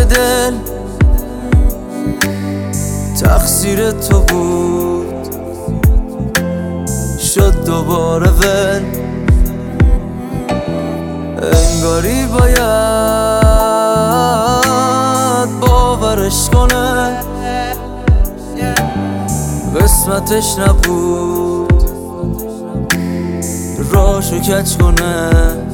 دل تقصیر تو بود، شد دوباره ول. انگاری باید باورش کنه قسمتش نبود راشو کج کنه.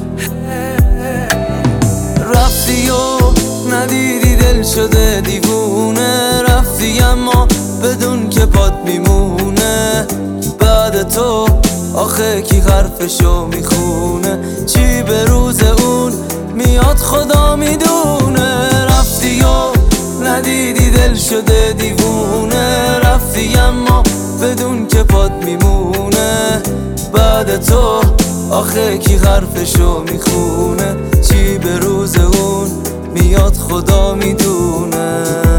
رفتی و ندیدی دل شده دیوونه، رفتی اما بدون که پات میمونه. بعد تو آخه کی حرفشو میخونه؟ چی به روز اون میاد خدا میدونه. رفتی و ندیدی دل شده دیوونه، رفتی اما بدون که پات میمونه. بعد تو آخه کی حرفشو میخونه؟ چی به روز اون میاد خدا میدونه.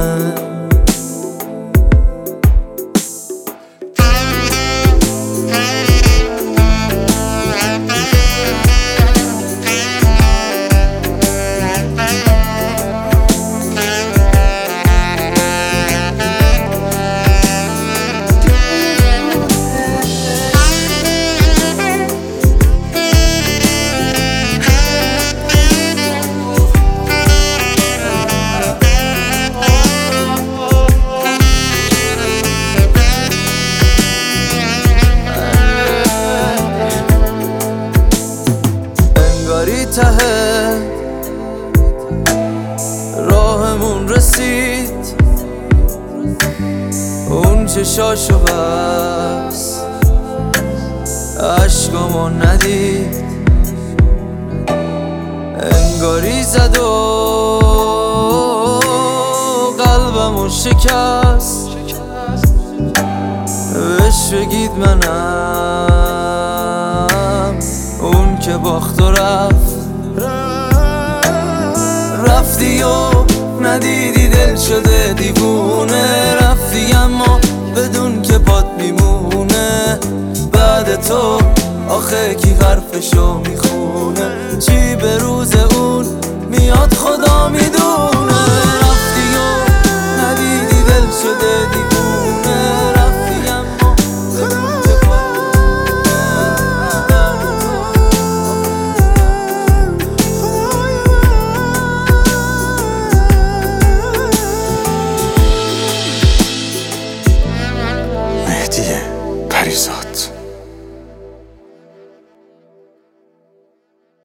ته راهمون رسید، اون چشاشو بس عشقامو ندید. انگاری زد و قلبمو شکست. بهش بگید منم اون که باخت و رفت. رفتی و ندیدی دل شده دیوونه، رفتی اما بدون که پات میمونه. بعد تو آخه کی حرفشو میخونه؟ چی به روز اون میاد خدا میدونه. رفتی و ندیدی دل شده دیوونه، رفتی اما بدون که مهدی پریزاد.